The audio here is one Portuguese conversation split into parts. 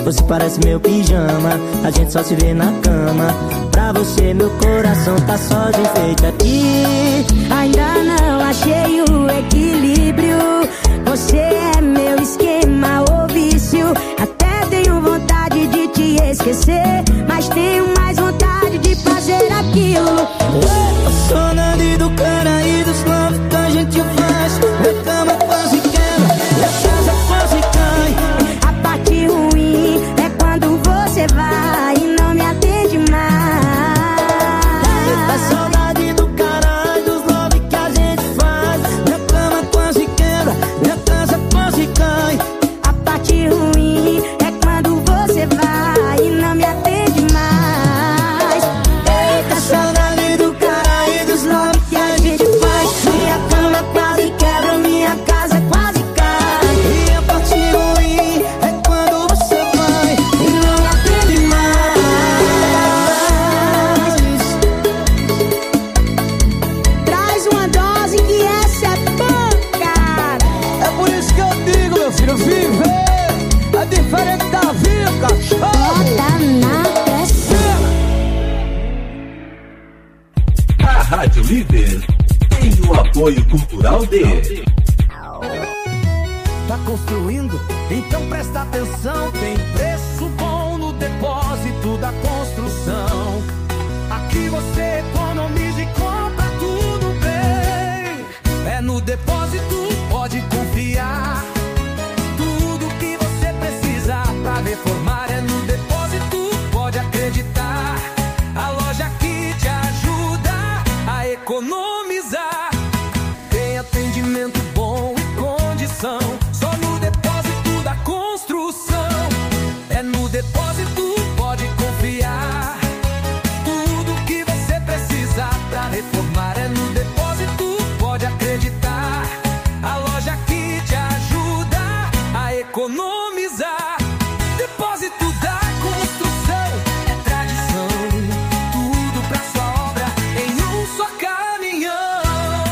Você parece meu pijama, a gente só se vê na cama. Pra você meu coração tá só de enfeite aqui. Ainda não achei o equilíbrio. Você é meu esquema ou vício. Até tenho vontade de te esquecer, mas tenho mais vontade de fazer aquilo. Eu sou Nandi do cara e dos love que a gente faz. Minha cama quase quebra, minha casa quase cai. A parte ruim é quando você vai e não me atende mais. Eita saudade do cara e dos love que a gente faz. Minha cama quase quebra, minha casa quase cai. A parte ruim é quando você vai e não me atende mais. Eita saudade do cara e dos love que a gente faz. Minha cama quase quebra, minha casa quase cai. E a parte ruim é quando você vai e não me atende mais. Traz uma dose que essa é pouca. É por isso que eu digo, meu filho, viver é diferente da vida, cachorro. Bota na pressão. A Rádio Líder tem o apoio cultural de... Tá construindo? Então presta atenção. Tem preço bom no depósito da construção. Aqui você economiza e compra tudo bem. É no depósito, pode confiar. Tudo que você precisa pra reformar é no depósito, pode acreditar. A loja que te ajuda a economizar. Tem atendimento bom e condição. Só no depósito da construção. É no depósito, pode confiar. Tudo que você precisa pra reformar é no depósito, pode acreditar. A loja que te ajuda a economizar. Depósito da construção é tradição. Tudo pra sua obra em um só caminhão.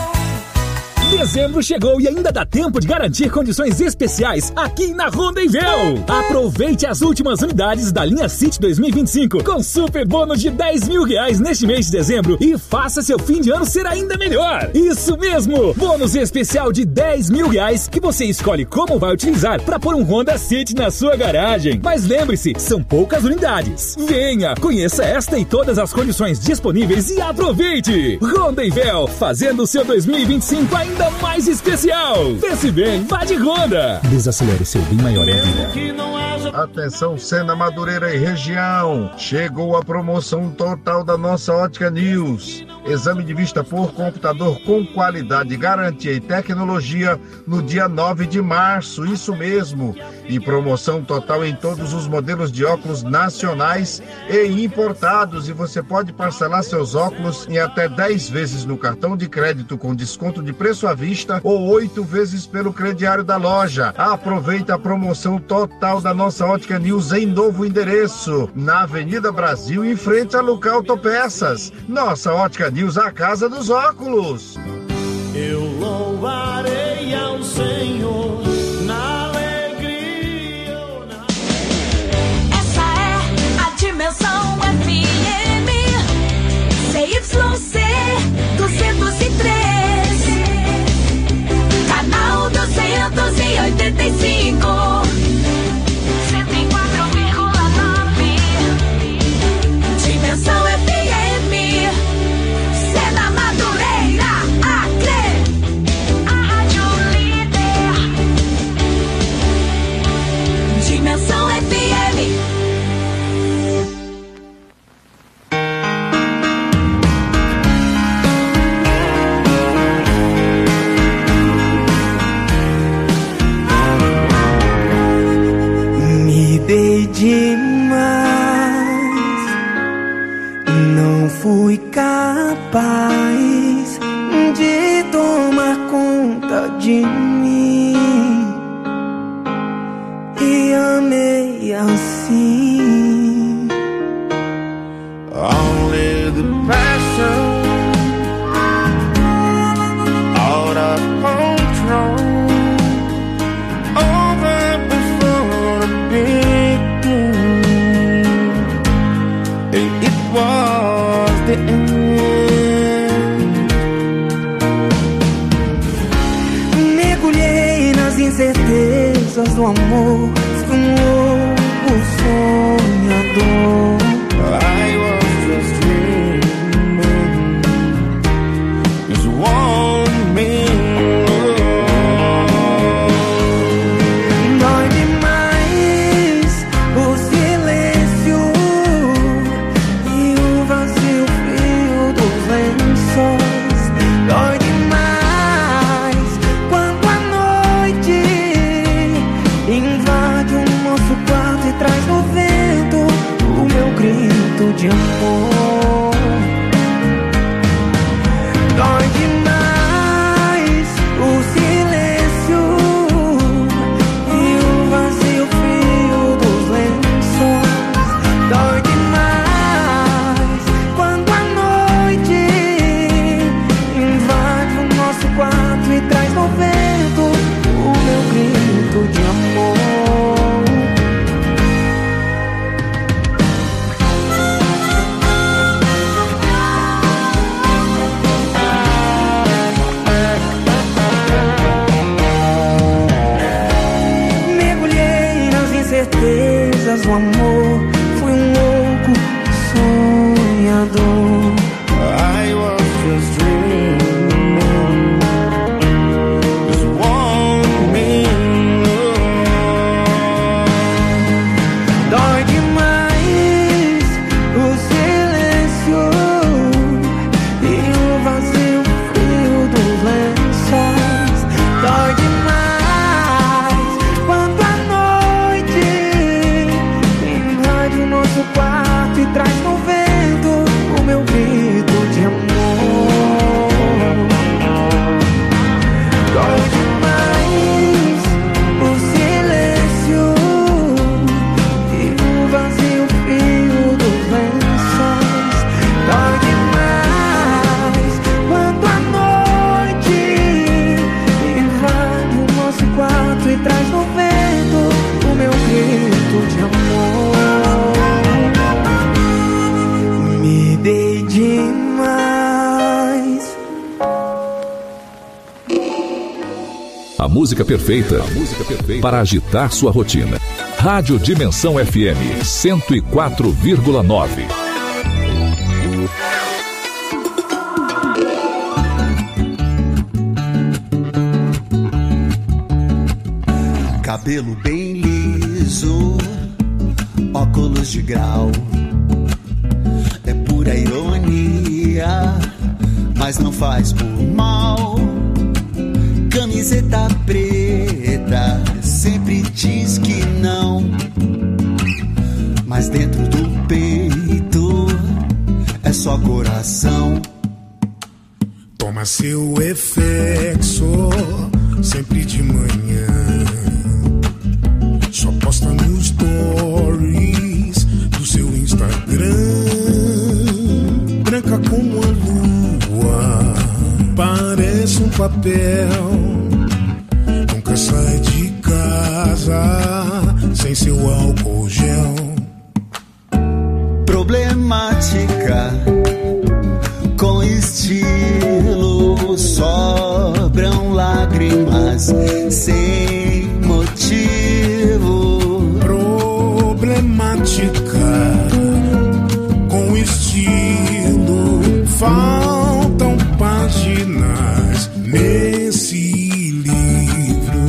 Dezembro chegou e ainda dá tempo de garantir condições especiais aqui na Rondevel. Aproveite as últimas unidades da linha City 2025 com super bônus de R$10.000 neste mês de dezembro e faça seu fim de ano ser ainda melhor. Isso mesmo, bônus especial de R$10.000 que você escolhe como vai utilizar para pôr um Honda City na sua garagem. Mas lembre-se, são poucas unidades. Venha, conheça esta e todas as condições disponíveis e aproveite. Rondevel, fazendo o seu 2025 ainda mais especial. Pense bem, vá de Honda. Desacelere seu bem maior em vida. Atenção, Sena, Madureira e região. Chegou a promoção total da nossa Ótica News. Exame de vista por computador com qualidade, garantia e tecnologia no dia 9 de março, isso mesmo. E promoção total em todos os modelos de óculos nacionais e importados. E você pode parcelar seus óculos em até 10 vezes no cartão de crédito com desconto de preço à vista ou 8 vezes pelo crediário da loja. Aproveita a promoção total da nossa Ótica News em novo endereço, na Avenida Brasil, em frente a Luca Autopeças. Nossa Ótica News, a casa dos óculos. Eu louvarei ao Senhor na alegria ou na... Essa é a Dimensão FM CYC 203, canal 285, 104,9. Dimensão FM, Sena, Madureira, Acre, a Rádio Líder. Dimensão FM. Me dei demais, não fui capaz de tomar conta de mim e amei assim. Only the passion out of control over before the big thing. do amor, fui um louco sonhador. I was just dreaming, just one minute. Dói demais o silêncio e o vazio frio dos lençóis. Dói demais quando a noite invade o nosso quarto e traz no vento o meu grito de amor. Dói demais o silêncio e o vazio frio dos lençóis. Dói demais quando a noite invade o nosso quarto e traz no vento o meu grito de amor. Mergulhei nas incertezas do amor, fui um louco sonhador. I was just dreaming, just one minute. Dói demais o silêncio e o vazio frio dos lençóis. Dói demais quando a noite invade o nosso quarto e traz no vento o meu grito de amor. Dói demais o silêncio e o vazio frio dos lençóis. Dói demais quando a noite invade o nosso quarto e traz no vento o meu grito de amor. Me dei demais. A música perfeita para agitar sua rotina. Rádio Dimensão FM 104,9. Cabelo bem liso, óculos de grau. É pura ironia, mas não faz por mal. Camiseta preta, sempre diz que não, mas dentro do peito é só coração. Toma seu reflexo sempre de manhã, só posta nos stories do seu Instagram. Branca como a lua, parece um papel. Nunca sai de casa sem seu álcool gel. Problemática, com estilo, sobram lágrimas sem motivo. Problemática, com estilo, faltam páginas nesse livro.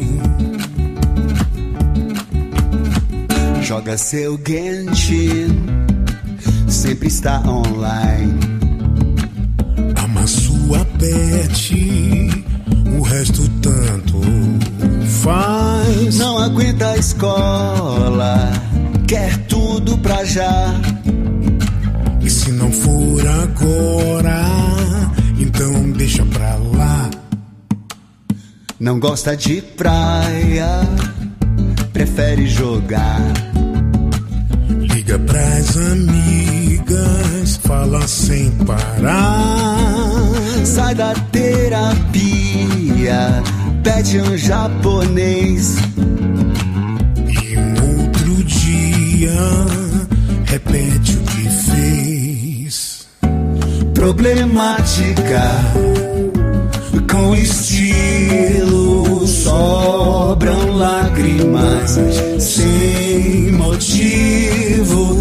Joga seu Genshin, sempre está online. Ama sua pet, o resto tanto faz. Não aguenta a escola, quer tudo pra já. E se não for agora, então deixa pra lá. Não gosta de praia, prefere jogar. Liga pras amigas, fala sem parar. Sai da terapia, pede um japonês. E um outro dia, repete o que fez. Problemática, com estilo, sobram lágrimas sem motivo,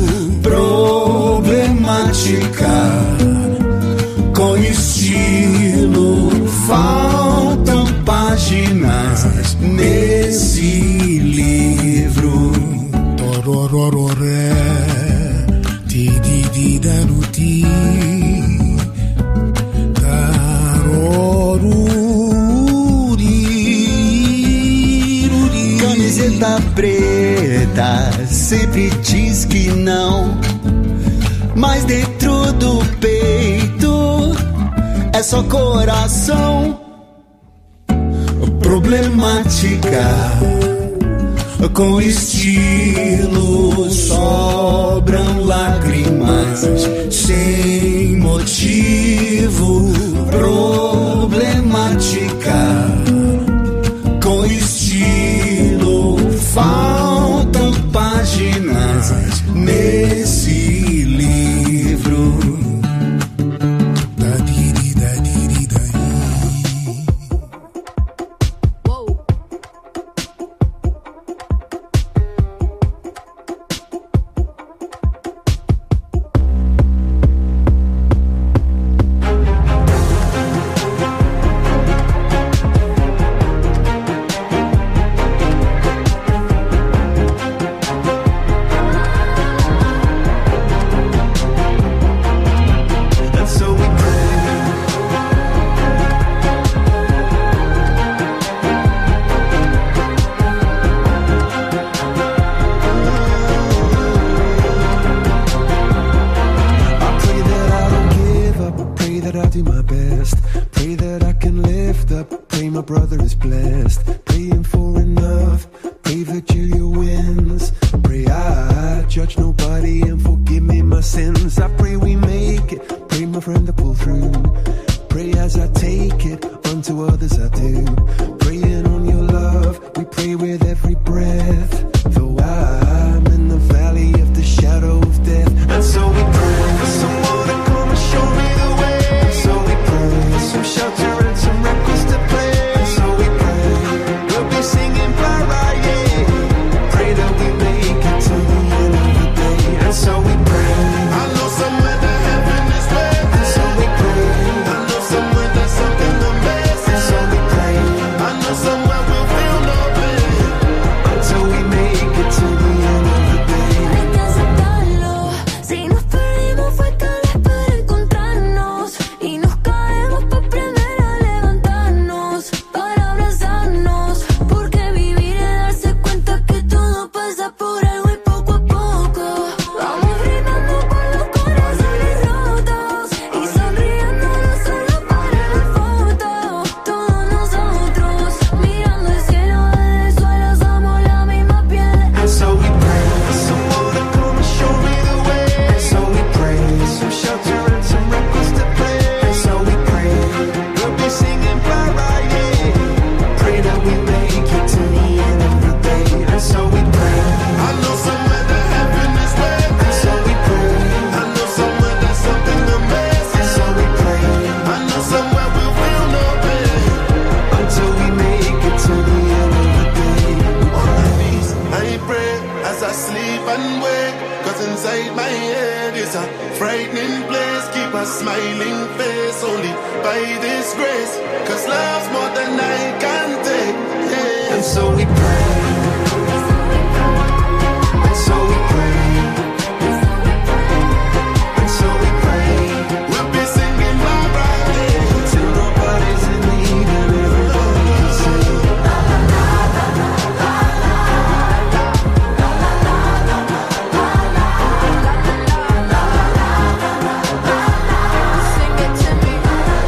problemática com estilo, faltam páginas nesse livro. Tororororé, tidididaruti, taroruri. Camiseta preta sempre diz que não, mas dentro do peito é só coração. Problemática com estilo, sobram lágrimas sem motivo, problemática com estilo, faltam páginas nesse livro.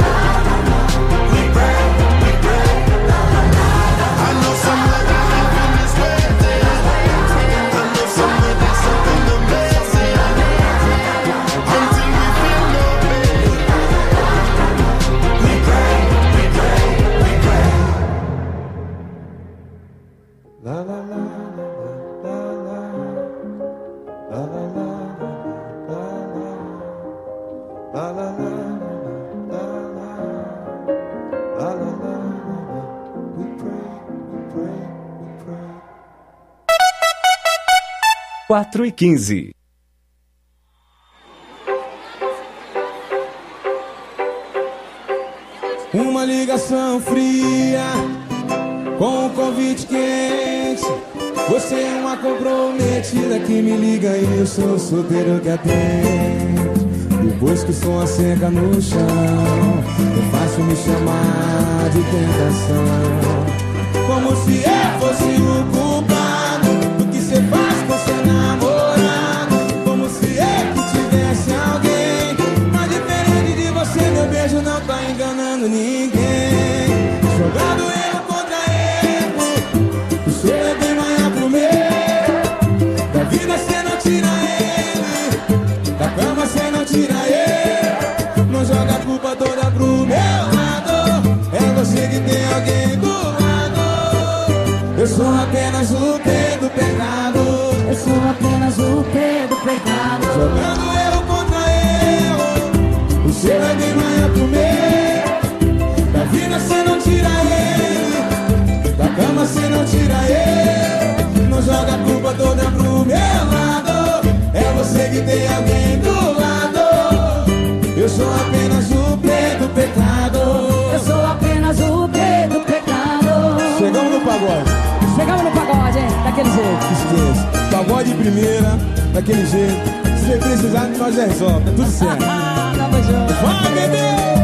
I know somewhere that heaven 4h15. Uma ligação fria com um convite quente. Você é uma comprometida que me liga e eu sou o solteiro que atende. Depois que o som asseca no chão, é fácil me chamar de tentação. Como se eu fosse o culpado do que você faz com seu namorado. Como se eu que tivesse alguém. Mas diferente de você, meu beijo não tá enganando ninguém. Jogando erro contra erro, o seu é bem manhã pro meu. Da vida cê não tira ele, da cama cê não tira ele. Não joga a culpa toda pro meu lado. É você que tem alguém do lado. Eu sou apenas o P do pecado. Eu sou apenas o P do pecado. Jogando erro contra erro, o seu é bem manhã pro meu. Da vida cê não tira ele, da cama cê não tira ele. Não joga a culpa toda pro meu lado. É você que tem alguém do lado. Eu sou apenas o P do pecado. Eu sou apenas o P do pecado. Chegamos no pagode. Chegamos no pagode, hein? Daquele jeito. Esqueça. Pagode de primeira, daquele jeito. Se você precisar, nós já resolve. Tá tudo certo. Tamo junto. Vai, bebê!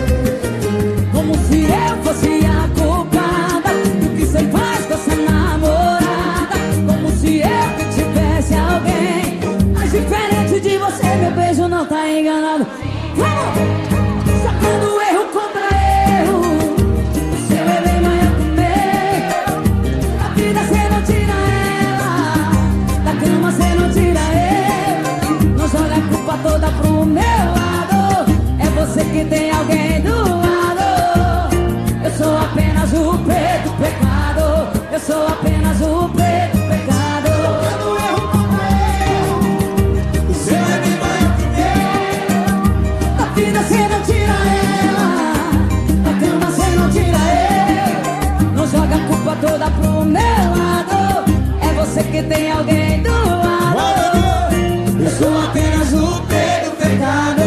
Como se eu fosse a culpada do que você faz com essa namorada. Como se eu que tivesse alguém. Mas diferente de você, meu beijo não tá enganado. Vamos! Sacando erro contra erro, o seu é bem maior que o meu. Da vida cê não tira ela, da cama cê não tira ele. Não joga a culpa toda pro meu lado. É você que tem alguém do lado. Eu sou apenas o P do pecado. Eu sou apenas o P do pecado. Sacando erro contra erro, o seu é bem maior que o meu. Da vida cê não tira ela, da cama cê não tira ele. Não joga a culpa toda pro meu lado. É você que tem alguém do lado. Eu sou apenas o P do pecado.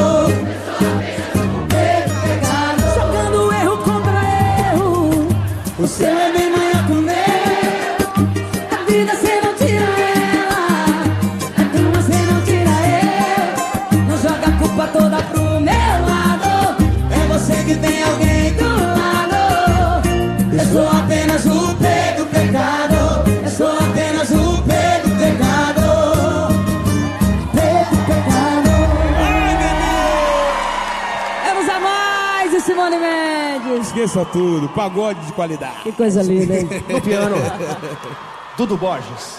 Jogando erro contra erro, o seu é bem maior que o meu. Da vida cê não tira ela, da cama cê não tira ele. Não joga a culpa toda pro meu lado. É você que tem alguém do lado. Eu sou apenas o P do pecado. Eu sou apenas o P do pecado. P do pecado. Ai, bebê! Vamos a mais de Simone Mendes. Esqueça tudo, pagode de qualidade. Que coisa linda, hein? No piano, Dudu Borges.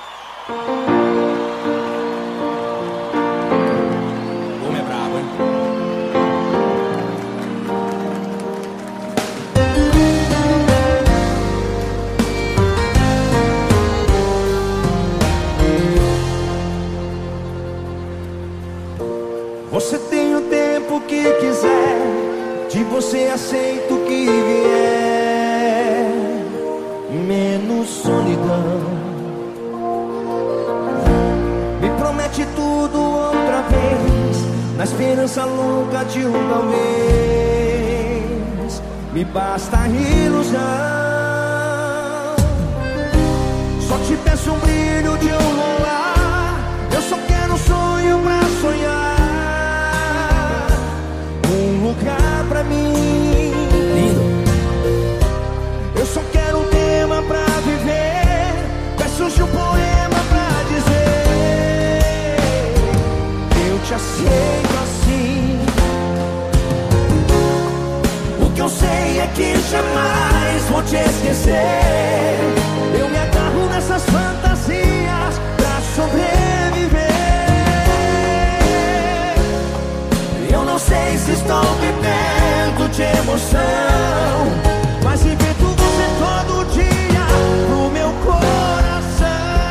O homem é brabo, hein? Você tem o tempo que quiser, de você aceito o que vier, menos solidão. Me promete tudo outra vez, na esperança louca de um talvez. Me basta a ilusão. Só te peço um brilho de um luar. Eu só quero um sonho pra sonhar. Um lugar pra mim. Lindo. Eu só quero um tema pra viver. Versos de um poema pra dizer: eu te aceito assim. O que eu sei é que jamais vou te esquecer. Eu me agarro nessas fantasias pra sobreviver. Eu não sei se estou vivendo de emoção, mas invento você todo dia no meu coração.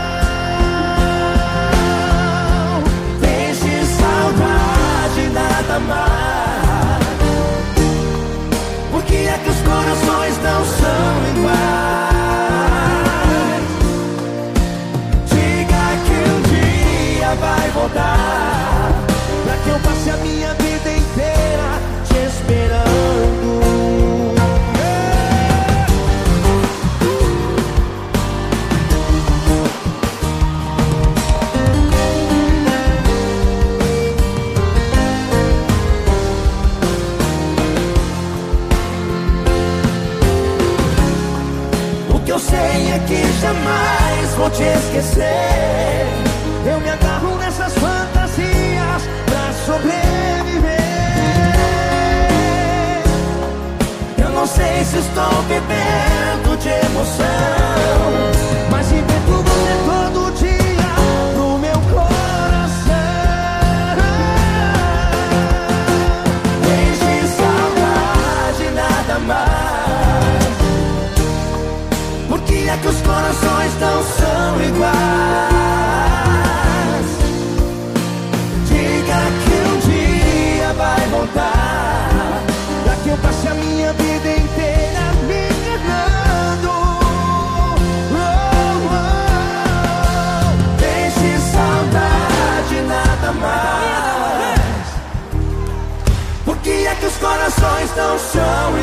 Deixe saudade nada mais. Por que é que os corações não são iguais? Diga que um dia jamais vou te esquecer. Eu me agarro nessas fantasias pra sobreviver. Eu não sei se estou bebendo de emoção, mas invento você todo dia no meu coração. Deixe saudade, nada mais. Por que é que os corações não são iguais? Diga que um dia vai voltar, pra que eu passe a minha vida inteira me enganando. Deixe saudade, nada mais. Por que é que os corações não são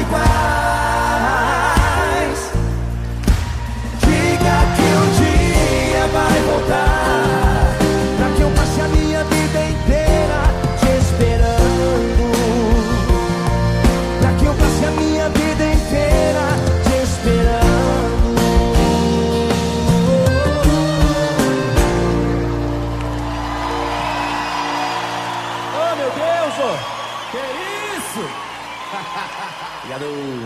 iguais? Diga que um dia vai voltar, pra que eu passe a minha vida inteira te esperando. Pra que eu passe a minha vida inteira te esperando. Oh, meu Deus, oh. Que isso? Obrigado.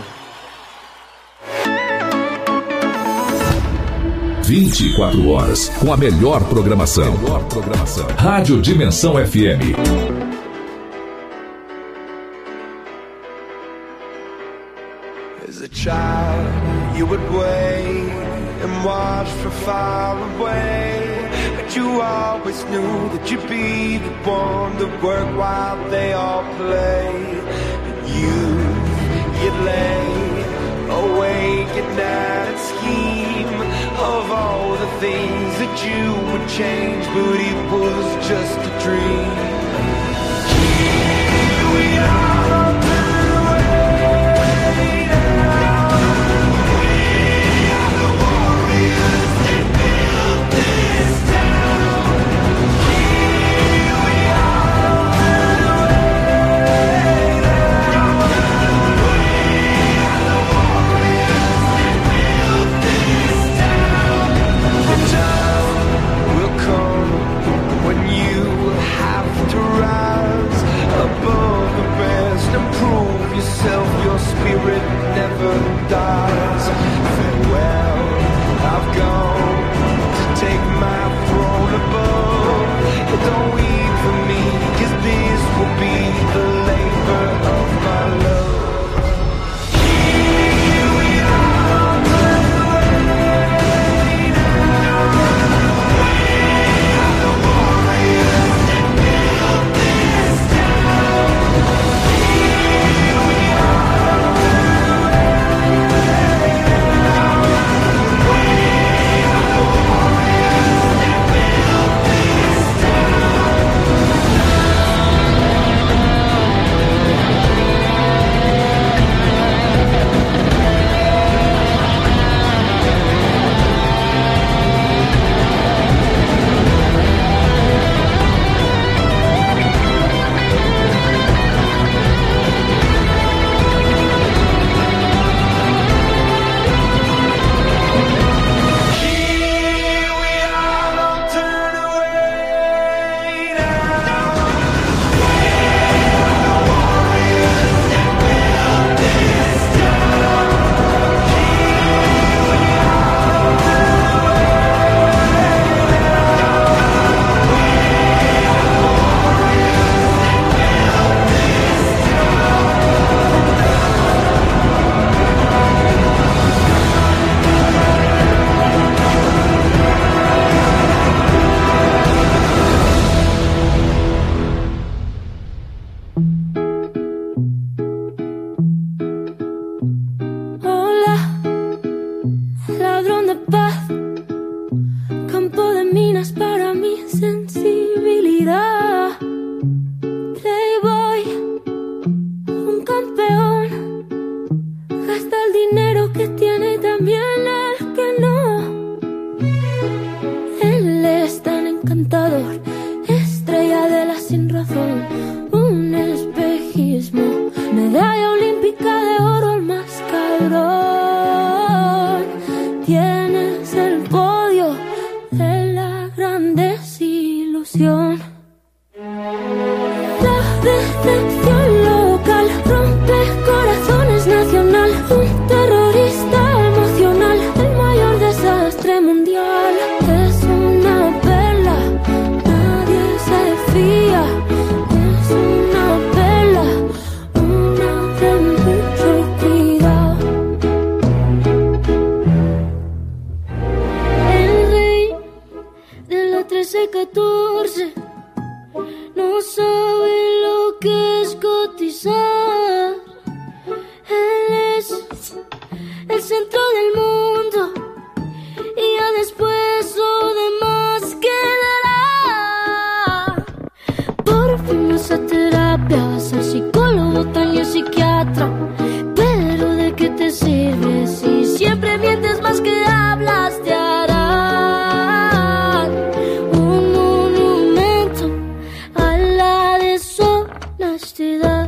24 horas com a melhor programação. Rádio Dimensão FM. As a child, you would wait and watch from far away, but you always knew that you'd be the one to work while they all play. And you'd lay awake at night and scheme of all the things that you would change, but it was just a dream. Here we are, turn away now. We are the warriors that built this town. Here we are, turn away now. We are the warriors that built this town. The time will come when you have to rise above the rest and prove yourself. Your spirit never dies. Farewell, I've gone to take my throne above. Don't weep for me, 'cause this will be the labor of my love. Here we are, turn away now. We are the warriors that built this town. Here we are, turn away now. We are the warriors that built this town. Here we are, don't turn away now. We are the warriors that built this town. Here we are, don't turn away now. We are the warriors that Hola, ladrón de paz, campo de minas para mi sensibilidad. Playboy, un campeón, gasta el dinero que tiene y también el que no. Él es tan encantador, estrella de la sin razón, un espejismo, medalla olímpica de oro, el más cabrón. Tienes el poder ilusión. La decepción local rompe corazones nacional. Un terrorista emocional, el mayor desastre mundial. Es una vela, nadie se fía. Es una vela, una de mucho cuidado. El rey de la 13-14 no sabe lo que es cotizar. Él es el centro del mundo y ya después lo demás quedará. Por fin vas a terapia, vas al psicólogo, también psiquiatra. Pero ¿de qué te sirve si siempre mientes más que hablas? Te harán un monumento a la deshonestidad.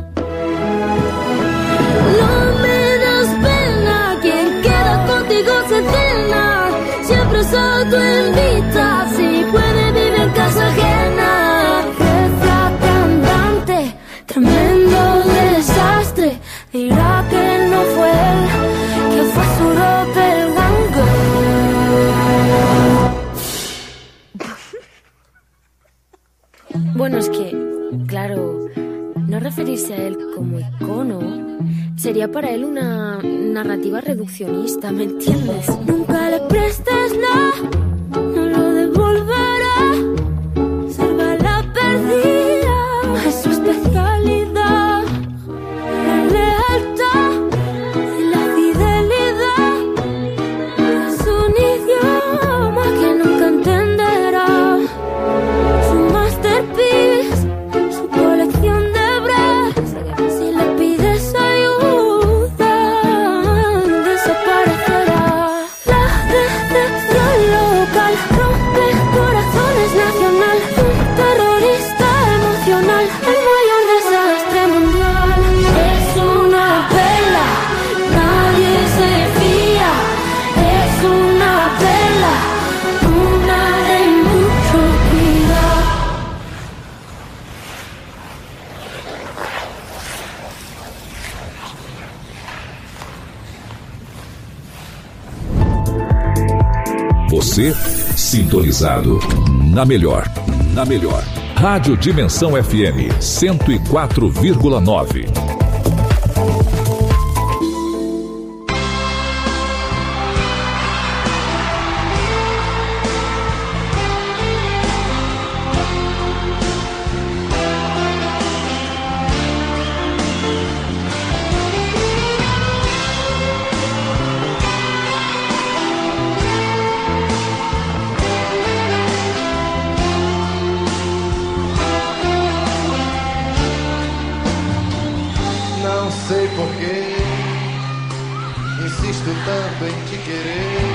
No me das pena, quien queda contigo se cena. Siempre se autoinvita, si puede vive en casa ajena. Jefe cantante, tremendo desastre. Dirá que no fue él, que fue su doppelganger. Bueno, es que, claro, no referirse a él como icono sería para él una narrativa reduccionista, ¿me entiendes? Nunca le prestes nada, no lo devolverá. Salva la perdida, es su especialidad. La lealtad y la fidelidad es un idioma que nunca entenderá. Su masterpiece, su colección de breves. Si le pides ayuda, desaparecerá. La decepción local rompe corazones nacional. Un terrorista emocional, el mayor desastre mundial. Es una vela, nadie se fía. Es una vela, una de mucho cuidado. Você sintonizado na melhor. Rádio Dimensão FM 104,9. Não sei porquê, insisto tanto em te querer.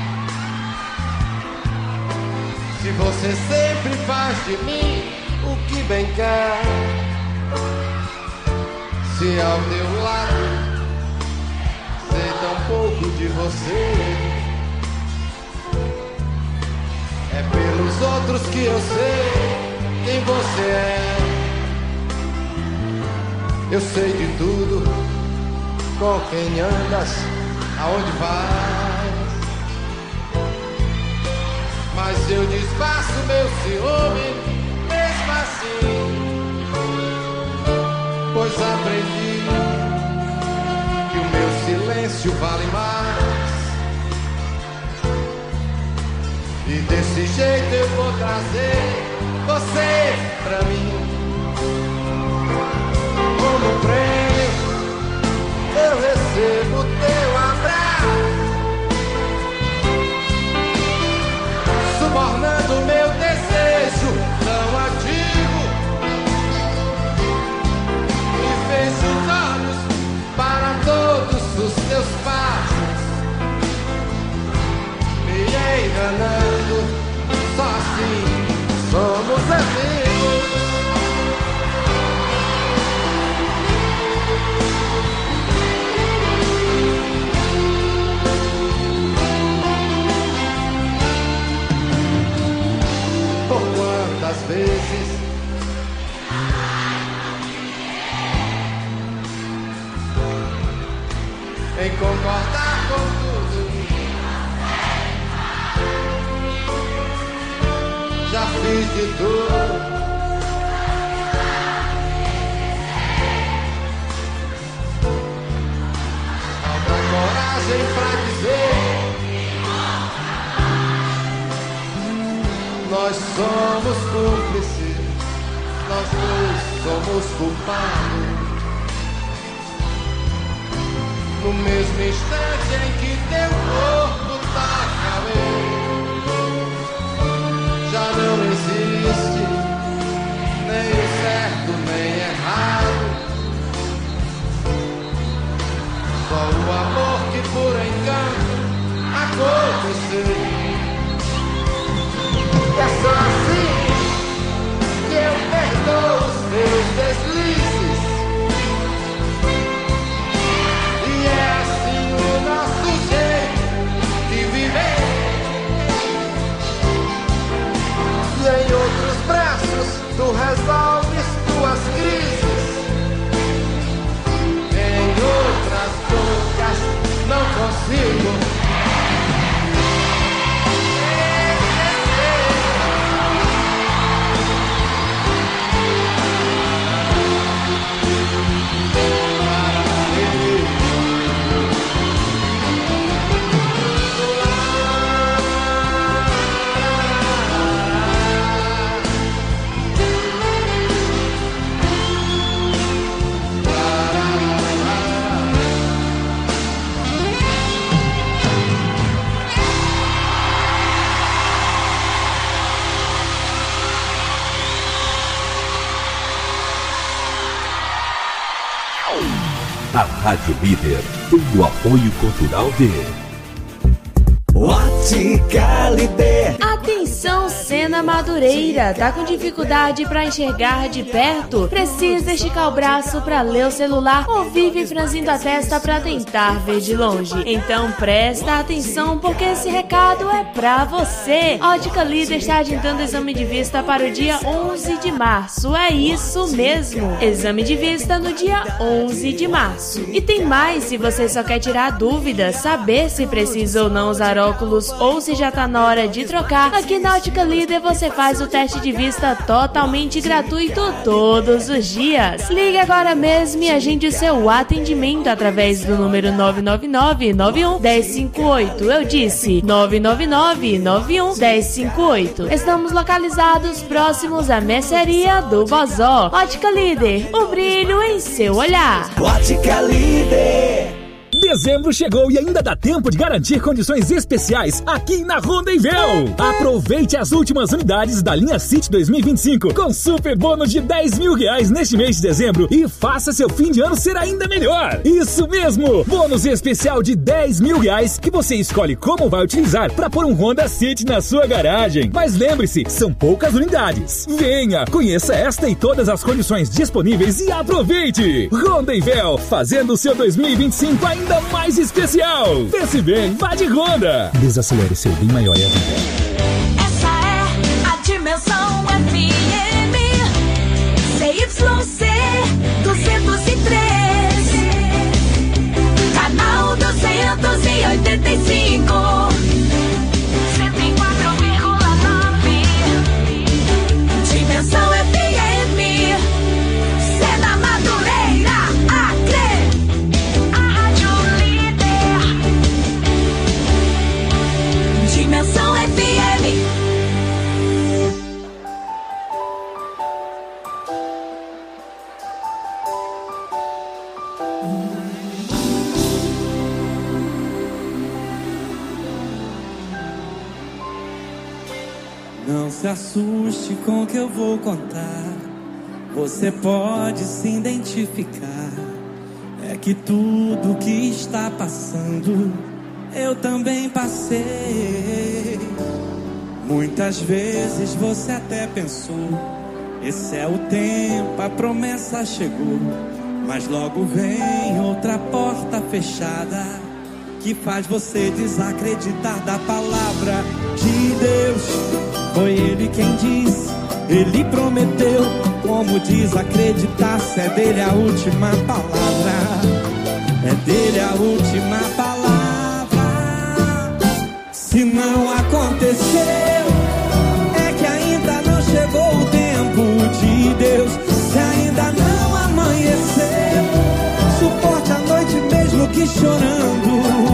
Se você sempre faz de mim o que bem quer. Se ao teu lado sei tão pouco de você. É pelos outros que eu sei quem você é. Eu sei de tudo, com quem andas, aonde vais. Mas eu disfarço meu ciúme, mesmo assim. Pois aprendi que o meu silêncio vale mais. E desse jeito eu vou trazer você pra mim. Como prêmio, eu recebo teu abraço, subornando meu desejo tão antigo. E fecho os olhos para todos os teus passos, me enganando, só assim somos amigos. vezes. Em concordar com tudo, já fiz de tudo. Falta coragem pra dizer: nós somos cúmplices, nós dois somos culpados. No mesmo instante em que teu corpo toca meu, já não existe nem o certo nem errado. Só o amor que por engano aconteceu. E é só assim que eu perdoo os teus deslizes. E é assim o nosso jeito de viver. E em outros braços tu resolves tuas crises. Em outras bocas não consigo. A Rádio Líder tem o apoio cultural de Ótica Líder. Atenção, Sena Madureira, tá com dificuldade pra enxergar de perto? Precisa esticar o braço pra ler o celular ou vive franzindo a testa pra tentar ver de longe? Então presta atenção, porque esse recado é pra você. Ótica Líder está agendando exame de vista para o dia 11 de março. É isso mesmo, exame de vista no dia 11 de março. E tem mais, se você só quer tirar dúvidas, saber se precisa ou não usar óculos ou se já tá na hora de trocar, aqui na Ótica Líder você faz o teste de vista totalmente gratuito todos os dias. Ligue agora mesmo e agende o seu atendimento através do número 999-91-1058. Eu disse 999-91-1058. Estamos localizados próximos à mercearia do Bozó. Ótica Líder, o brilho em seu olhar. Ótica Líder. Dezembro chegou e ainda dá tempo de garantir condições especiais aqui na Rondonvel. Aproveite as últimas unidades da linha City 2025 com super bônus de R$10 mil neste mês de dezembro e faça seu fim de ano ser ainda melhor. Isso mesmo, bônus especial de R$10 mil que você escolhe como vai utilizar para pôr um Honda City na sua garagem. Mas lembre-se, são poucas unidades. Venha, conheça esta e todas as condições disponíveis e aproveite. Rondonvel, fazendo o seu 2025 ainda mais especial. Pense bem, vá de Honda. Desacelere seu bem maior e a vida. Essa é a Dimensão FM CYC 203, canal 285, 104,9. Dimensão FM, Sena Madureira, Acre. Dimensão FM. Não se assuste com o que eu vou contar. Você pode se identificar. É que tudo que está passando eu também passei. Muitas vezes você até pensou: esse é o tempo, a promessa chegou. Mas logo vem outra porta fechada que faz você desacreditar da palavra de Deus. Foi Ele quem disse Ele prometeu, como diz acreditar, se é dele a última palavra, é dele a última palavra. Se não aconteceu, é que ainda não chegou o tempo de Deus. Se ainda não amanheceu, suporte a noite mesmo que chorando.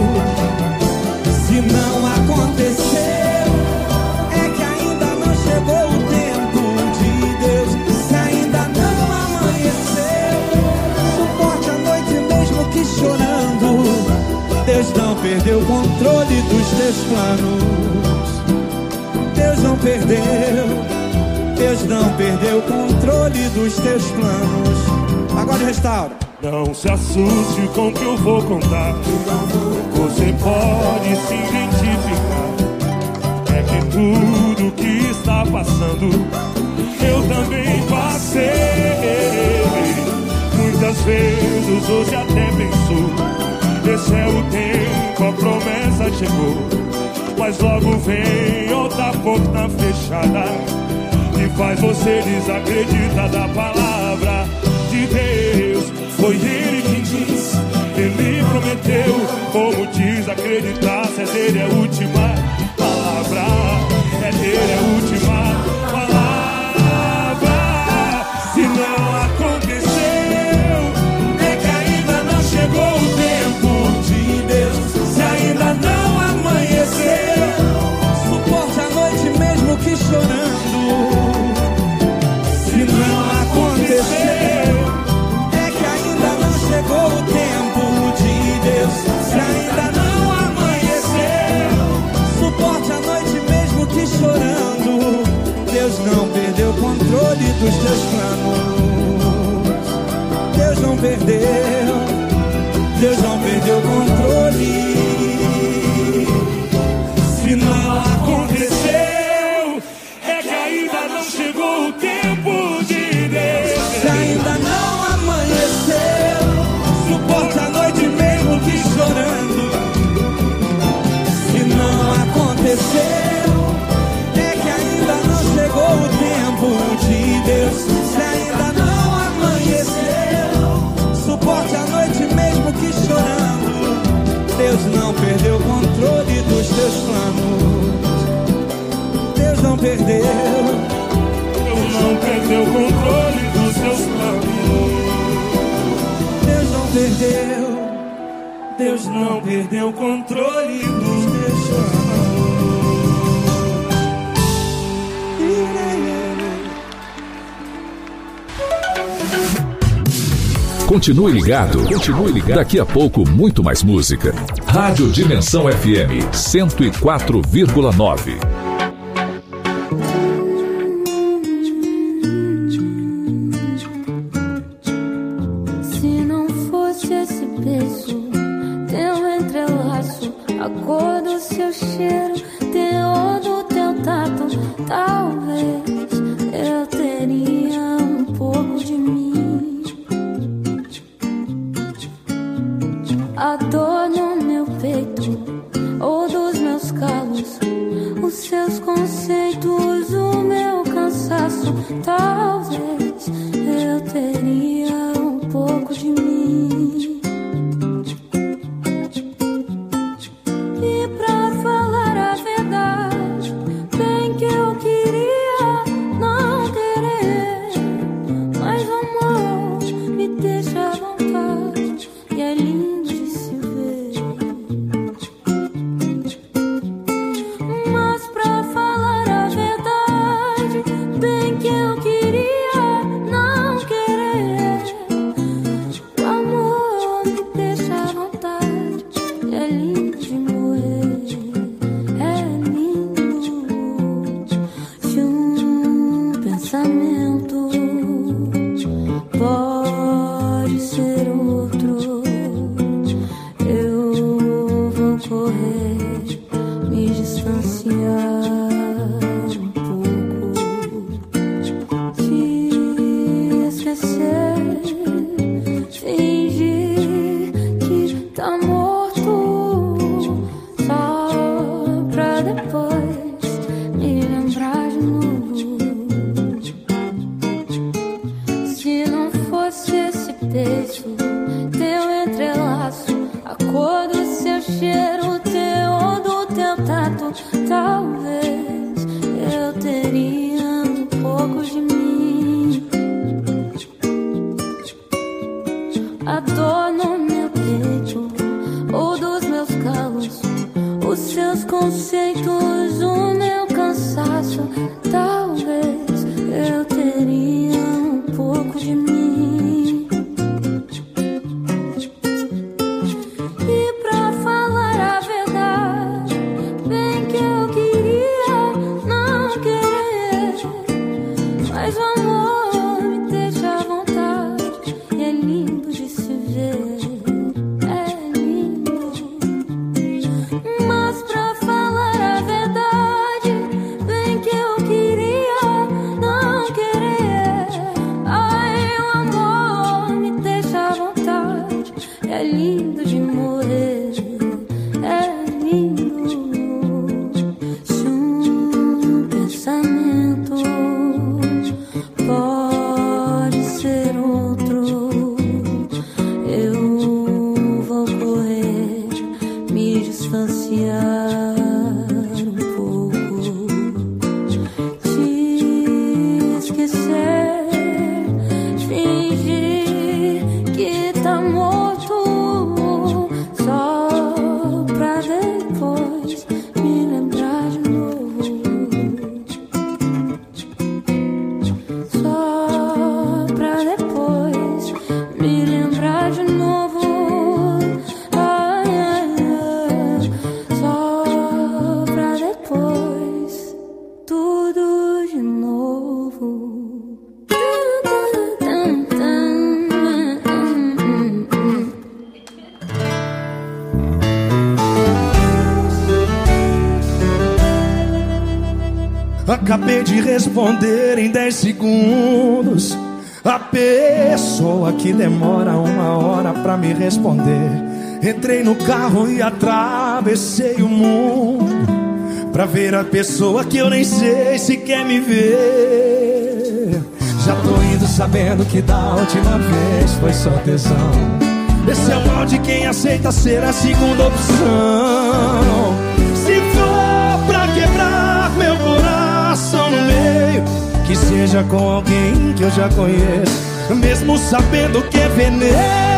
Se não aconteceu, é que ainda não chegou o tempo de Deus. Se ainda não amanheceu, suporte a noite mesmo que chorando. Deus não perdeu o controle dos teus planos. Deus não perdeu. Deus não perdeu o controle dos teus planos. Agora restaura. Não se assuste com o que eu vou contar. Você pode se identificar. É que tudo que está passando eu também passei. Muitas vezes você até pensou: esse é o tempo, a promessa chegou. Mas logo vem outra porta fechada e faz você desacreditar da palavra de Deus. Foi Ele quem disse, Ele prometeu, como diz acreditar, se é dele a última palavra, é dele a última palavra. Se não aconteceu, é que ainda não chegou o tempo de Deus. Se ainda não amanheceu, suporte a noite mesmo que chorando. Se não aconteceu, é que ainda não chegou o tempo de Deus. Se ainda não amanheceu, suporte a noite mesmo que chorando. Deus não perdeu o controle dos teus planos. Deus não perdeu. Deus não perdeu o controle. Se não aconteceu, é que ainda não chegou o tempo de Deus. Se ainda não amanheceu, suporte a noite mesmo que chorando. Se não aconteceu, é que ainda não chegou o tempo de Deus. Se ainda não amanheceu, suporte a noite mesmo que chorando. Deus não perdeu o controle dos teus planos. Deus não perdeu. Deus não perdeu o controle dos seus planos. Deus não perdeu. Deus não perdeu o controle dos teus planos. Continue ligado. Daqui a pouco, muito mais música. Rádio Dimensão FM 104,9. Se não fosse esse beijo, teu entrelaço, a cor do seu cheiro, teor do teu tato, talvez eu teria um pouco de mim. A dor no meu peito ou dos meus calos, os seus conceitos, o meu cansaço, talvez eu teria um pouco de mim. E pra falar a verdade, bem que eu queria não querer, mas o amor me deixa à vontade e é lindo. mas o amor me deixa à vontade. E é lindo de se ver, é lindo. Mas pra falar a verdade, bem que eu queria não querer. Ai, o amor me deixa à vontade. É lindo de morrer, é lindo. Se um pensamento pode ser outro, eu vou correr, me distanciar um pouco, te esquecer, fingir que tá morto, só pra depois me lembrar de novo, só pra depois me lembrar de novo. Ai, ai, ai, só pra depois tudo de novo. Acabei de responder em 10 segundos. A pessoa que demora 1 hora pra me responder. Entrei no carro e atravessei o mundo pra ver a pessoa que eu nem sei se quer me ver. Já tô indo sabendo que da última vez foi só tesão. Esse é o mal de quem aceita ser a segunda opção. Se for pra quebrar meu coração no meio, que seja com alguém que eu já conheço, mesmo sabendo que é veneno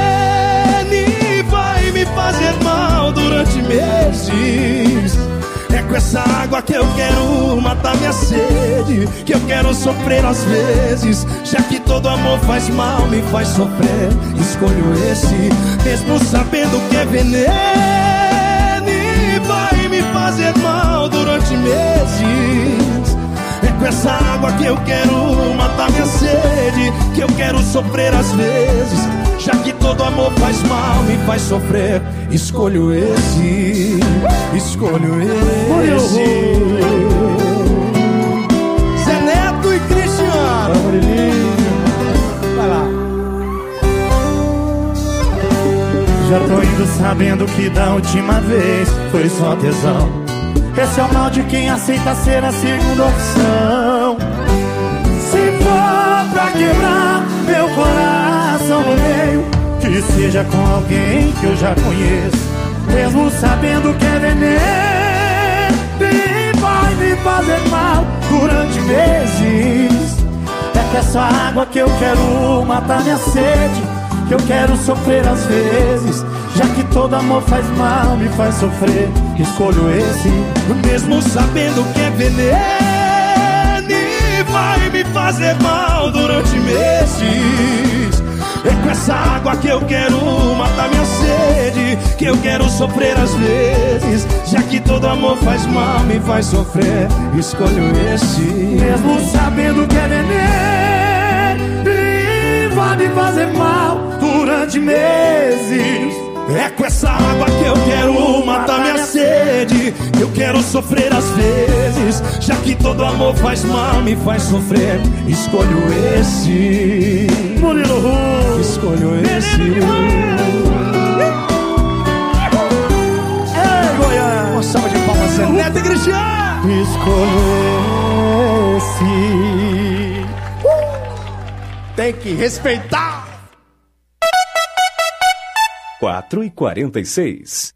e vai me fazer mal durante meses. É com essa água que eu quero matar minha sede, que eu quero sofrer às vezes. Já que todo amor faz mal, me faz sofrer, escolho esse, mesmo sabendo que é veneno e vai me fazer mal durante meses. É com essa água que eu quero matar minha sede, que eu quero sofrer às vezes. Já que todo amor faz mal, me faz sofrer, escolho esse, escolho esse. Zé Neto e Cristiano. Vai lá. Já tô indo sabendo que da última vez foi só tesão. Esse é o mal de quem aceita ser a segunda opção. Se for pra quebrar meu coração no meio, que seja com alguém que eu já conheço, mesmo sabendo que é veneno e vai me fazer mal durante meses. É com essa água que eu quero matar minha sede, que eu quero sofrer às vezes. Já que todo amor faz mal, me faz sofrer, escolho esse, mesmo sabendo que é veneno e vai me fazer mal durante meses. É com essa água que eu quero matar minha sede, que eu quero sofrer às vezes. Já que todo amor faz mal, me faz sofrer, escolho esse, mesmo sabendo que é veneno e vai me fazer mal durante meses. É com essa água que eu quero matar minha sede, que eu quero sofrer às vezes. Já que todo amor faz mal, me faz sofrer, escolho esse, Murilo Ru, escolho esse. Ei, Goiânia, uma salva de palmas, Zé Neto e Cristiano. Escolho esse. Tem que respeitar. 4h46.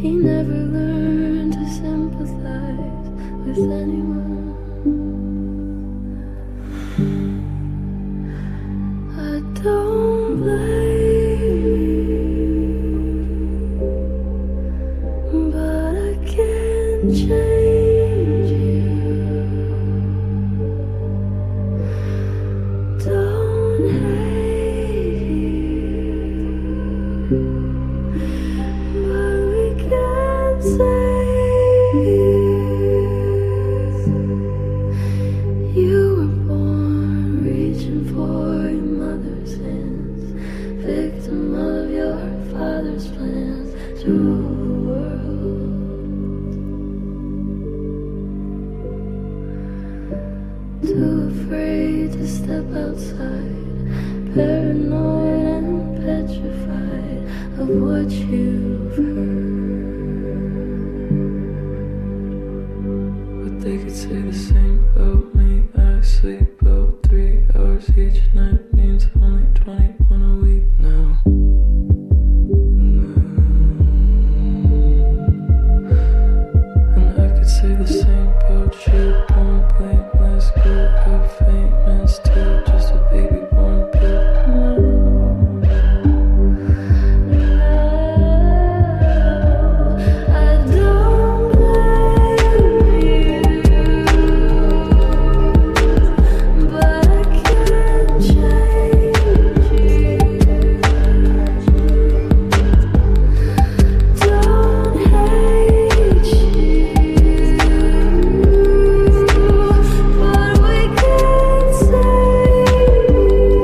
He never learned to sympathize with anyone. I don't blame you, but I can't change you. Don't hate you, but we can't save you. You were born reaching for your mother's hands, victim of your father's plans to rule the world. Too afraid to step outside, paranoid and petrified of what you've heard. But they could say the same about me. I sleep about 3 hours each night, means only 21 a week now. And I could say the same about you, born blameless, good at famous too, just a baby born good now. I don't blame you, but I can't change you. Don't hate you, but we can't save you.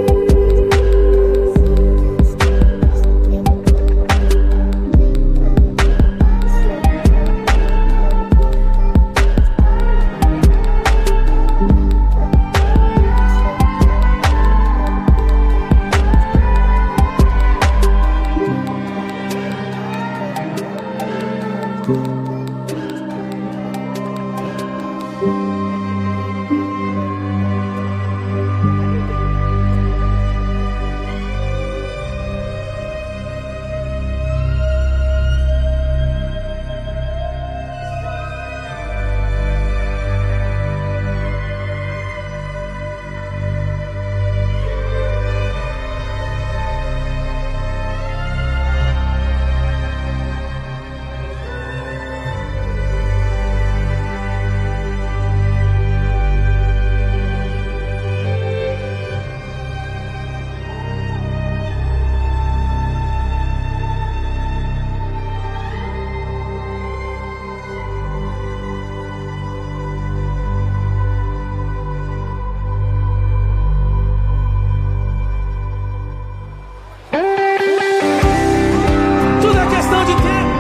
Tudo é questão de tempo.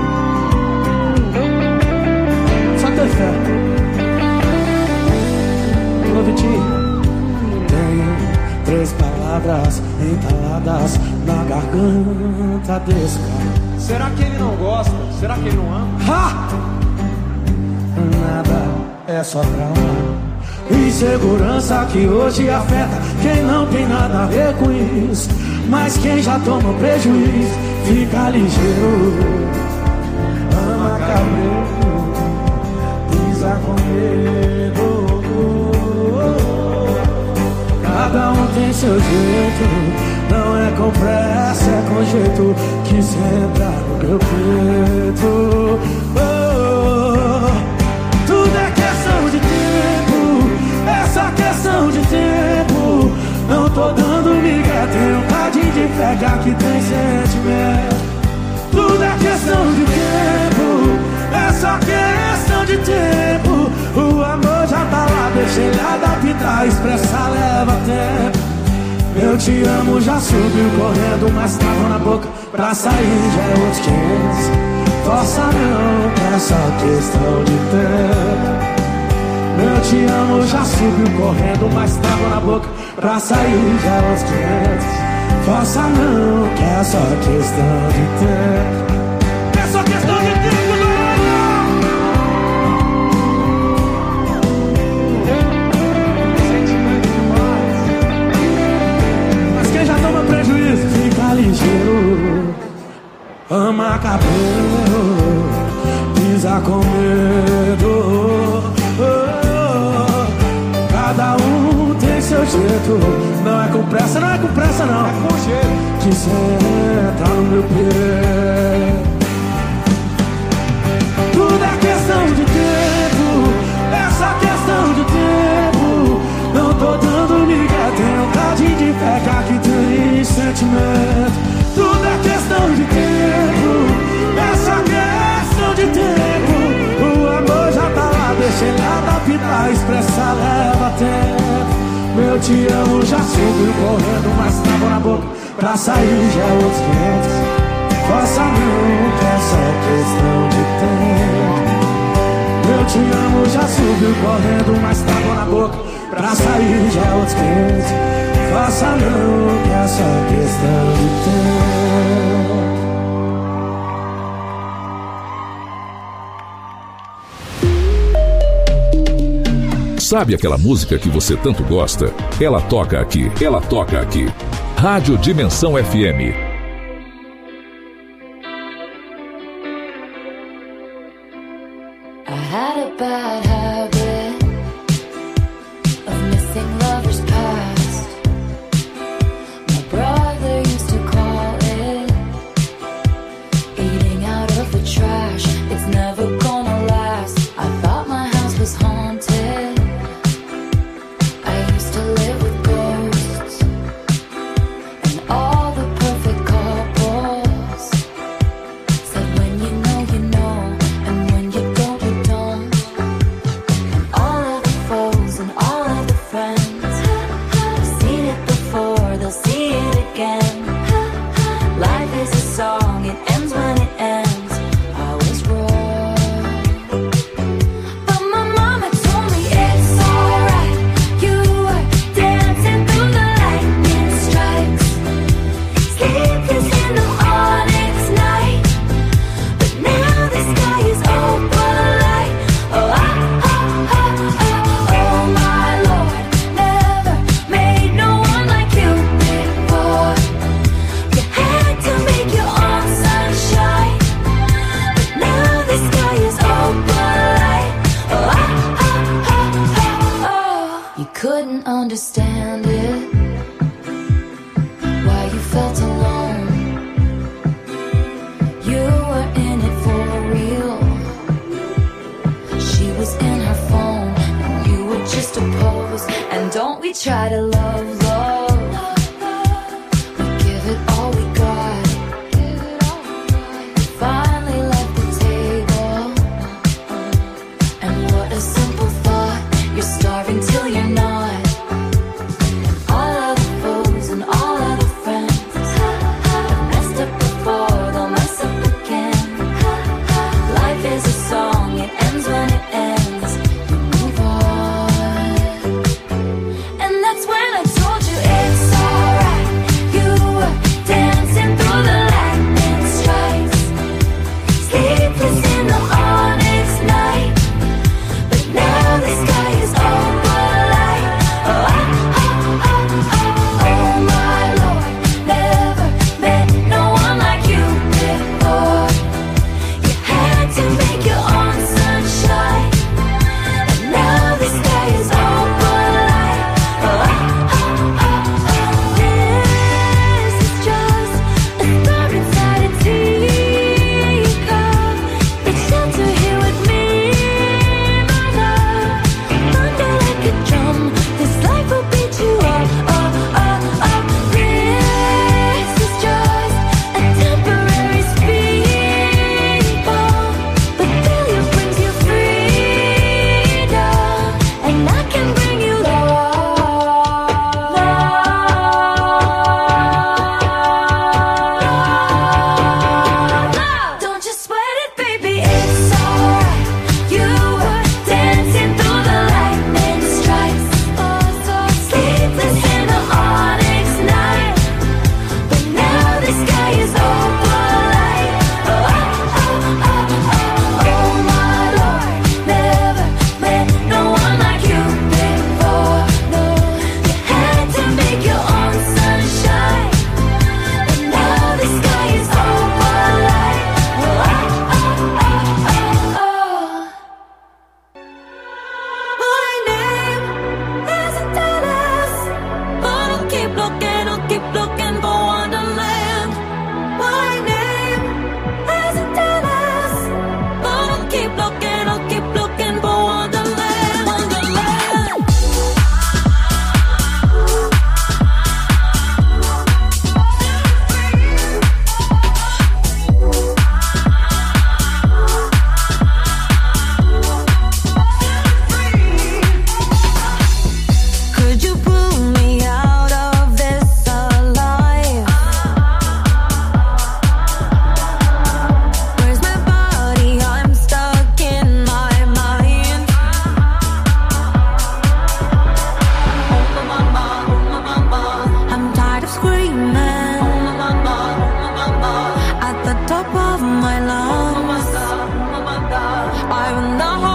Só ter fé. Ô Vitinho. Tenho 3 palavras entaladas na garganta desse cara. Será que ele não gosta? Será que ele não ama? Ha! Nada é só trauma. Insegurança que hoje afeta quem não tem nada a ver com isso. Mas quem já tomou prejuízo fica ligeiro. Ama cabreiro, pisa com medo. Cada um tem seu jeito. Não é com pressa, é com jeito que senta no meu peito. Tudo é questão de tempo, é só questão de tempo. Não tô dando migué, tenho um cadinho de pegar que tem sentimento. Tudo é questão de tempo, é só questão de tempo. O amor já tá lá, deixa ele adaptar, expressar leva tempo. Eu te amo já subiu correndo, mas tava na boca pra sair já é outros 500. Força não, é só questão de tempo. Eu te amo já subiu correndo, mas tava na boca pra sair já é outros 500. Força não, que é só questão de tempo. É só questão de tempo, não! Sentimento demais. Mas quem já toma prejuízo fica ligeiro. Ama cabelo. tá com medo. Cada um tem seu jeito. Não é com pressa, não é com pressa não. É com jeito que cê entra no meu pé. Tudo é questão de tempo. Essa questão de tempo. Não tô dando migué, tenho vontade de pegar que tem sentimento. Tudo é questão de tempo. Essa questão de tempo. O amor já tá lá, deixa ele adaptar. Expressar leva tempo. Meu te amo já subiu correndo, mas tava na boca pra sair já é outros 500. Faça não, que é só questão de tempo. Meu te amo já subiu correndo, mas tava na boca pra sair já é outros 500. Faça não, que é só questão de tempo. Sabe aquela música que você tanto gosta? Ela toca aqui. Ela toca aqui. Rádio Dimensão FM. I had a bad habit of missing lovers past. My brother used to call it eating out of the trash. It's never gonna last. I thought my house was haunted. Understand it, why you felt alone. You were in it for real. She was in her phone, and you were just a pose. And don't we try to love, love? We give it all we got. We finally left the table, and what a simple thought. You're starving till you're not. When I told of my lungs. I'm in the heart